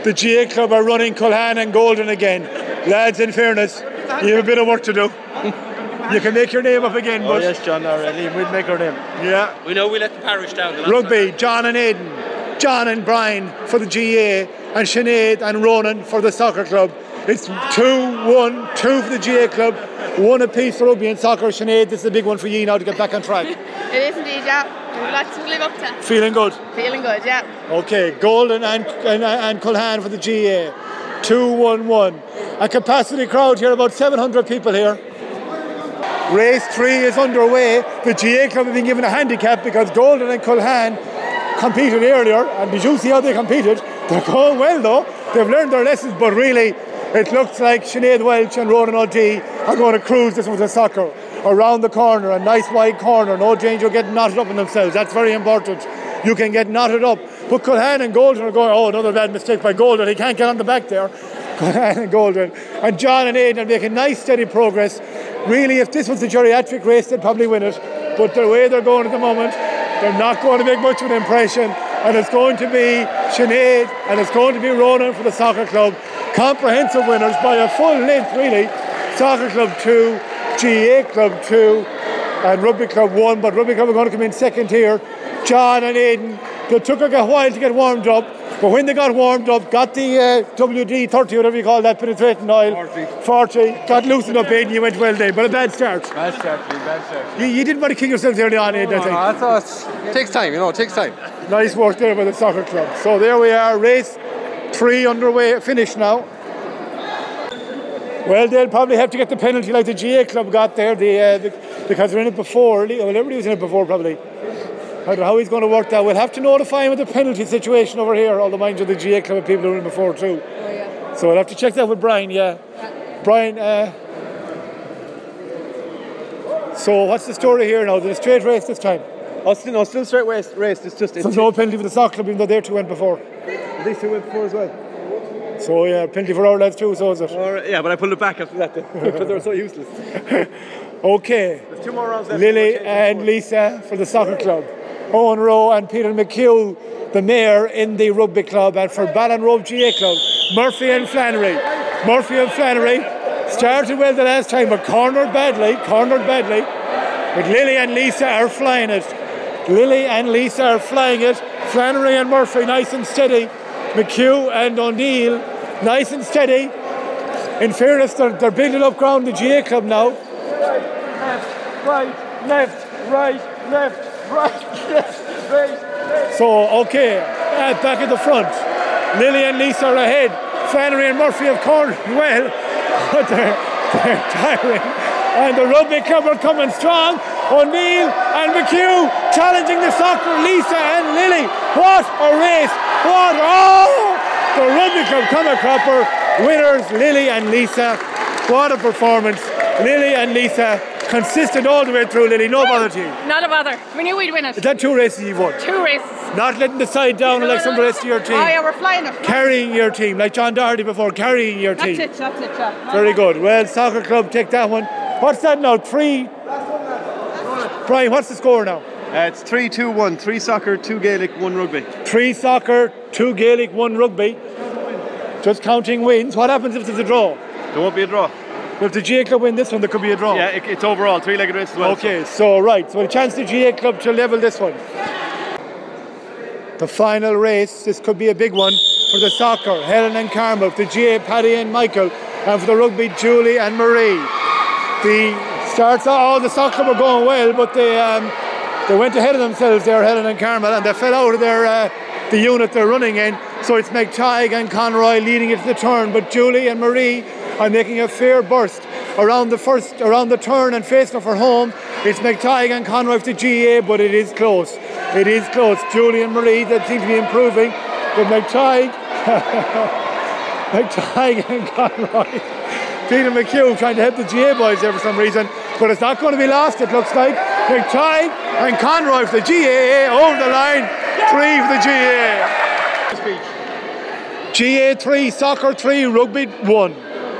the GA club are running Culhane and Golden again. Lads, in fairness, you have a bit of work to do. You can make your name up again, but... yes, John, we'll make our name. Yeah. We know we let the parish down. Rugby, John and Aidan, John and Brian for the GA, and Sinead and Ronan for the soccer club. It's 2-1, 2 for the GA club, 1 apiece for rugby and soccer. Sinead, this is a big one for you now to get back on track. It is indeed, yeah. We've lots to live up to. Feeling good? Feeling good, yeah. Okay, Golden and Culhane for the GA, 2-1-1. A capacity crowd here, about 700 people here. Race 3 is underway. The GA club have been given a handicap because Golden and Culhane competed earlier, and did you see how they competed? They're going well though. They've learned their lessons, but really it looks like Sinead Welch and Ronan O'D are going to cruise this one with the soccer. Around the corner, a nice wide corner, no danger of getting knotted up in themselves. That's very important. You can get knotted up. But Culhane and Golden are going, oh, another bad mistake by Golden. He can't get on the back there. Culhane and Golden. And John and Aidan are making nice steady progress. Really, if this was a geriatric race, they'd probably win it. But the way they're going at the moment, they're not going to make much of an impression. And it's going to be Sinead and it's going to be Ronan for the soccer club. Comprehensive winners by a full length, really. Soccer club 2, GA club 2, and rugby club 1. But rugby club are going to come in second here. John and Aidan, they took a while to get warmed up. But when they got warmed up, got the WD-30, whatever you call that, penetrating oil, 40, got loosened up, Aidan, you went well there. But a bad start. Bad start. You didn't want to kick yourselves early on, Aidan, I think. I thought it takes time, it takes time. Nice work there by the soccer club. So there we are, race 3 underway, finished now. Well, they'll probably have to get the penalty like the GA club got there, because they're in it before. Well, everybody was in it before, probably. I don't know how he's going to work that. We'll have to notify him of the penalty situation over here. Although, mind you, the GA club have people who were in before too. Oh, yeah. So we'll have to check that with Brian, yeah. Brian, so what's the story here now? Is it a straight race this time? Still straight race. It's just... So no penalty for the soccer club, even though their two went before. These two went before as well. So yeah, penalty for our lads too, so is it? Yeah, but I pulled it back after that because they were so useless. Okay. There's 2 more rounds left. Lily and Lisa for the soccer club. Owen Rowe and Peter McHugh, the mayor in the rugby club, and for Ballinrobe GA club, Murphy and Flannery. Murphy and Flannery started well the last time, but cornered badly. But Lily and Lisa are flying it. Flannery and Murphy, nice and steady. McHugh and O'Neill, nice and steady. In fairness, they're building up ground, the GA club now. Left, right. So, okay, back at the front. Lily and Lisa are ahead. Flannery and Murphy have cornered well, but they're tiring. And the rugby club are coming strong. O'Neill and McHugh challenging the soccer. Lisa and Lily. What a race! The rugby club come cropper. Winners, Lily and Lisa. What a performance. Lily and Lisa. Consistent all the way through, Lily. No bother to you. Not a bother. We knew we'd win it. Is that 2 races you've won? 2 races. Not letting the side down like some of the rest of your team. Oh yeah, we're flying it. Carrying your team, like John Doherty before, carrying your team. That's it, yeah. Very good. Well, soccer club, take that one. What's that now? 3? Brian, what's the score now? It's 3-2-1. 3 soccer, 2 Gaelic, 1 rugby. 3 soccer, 2 Gaelic, 1 rugby. Just counting wins. What happens if there's a draw? There won't be a draw. Well, if the GA club win this one, there could be a draw. Yeah, it's overall 3-legged race as well. Okay, so a chance the GA club to level this one. The final race, this could be a big one for the soccer, Helen and Carmel, for the GA, Paddy and Michael, and for the rugby, Julie and Marie. The soccer club are going well, but they went ahead of themselves there, Helen and Carmel, and they fell out of the unit they're running in. So it's McTighe and Conroy leading it to the turn, but Julie and Marie are making a fair burst around the turn and facing for home. It's McTighe and Conroy for the GA, but it is close. Julie and Marie, that seem to be improving, but McTighe and Conroy. Peter McHugh trying to help the GA boys there for some reason, but it's not going to be lost, it looks like. McTighe and Conroy for the GA over the line. 3 for the GA. GA 3, soccer 3, rugby 1.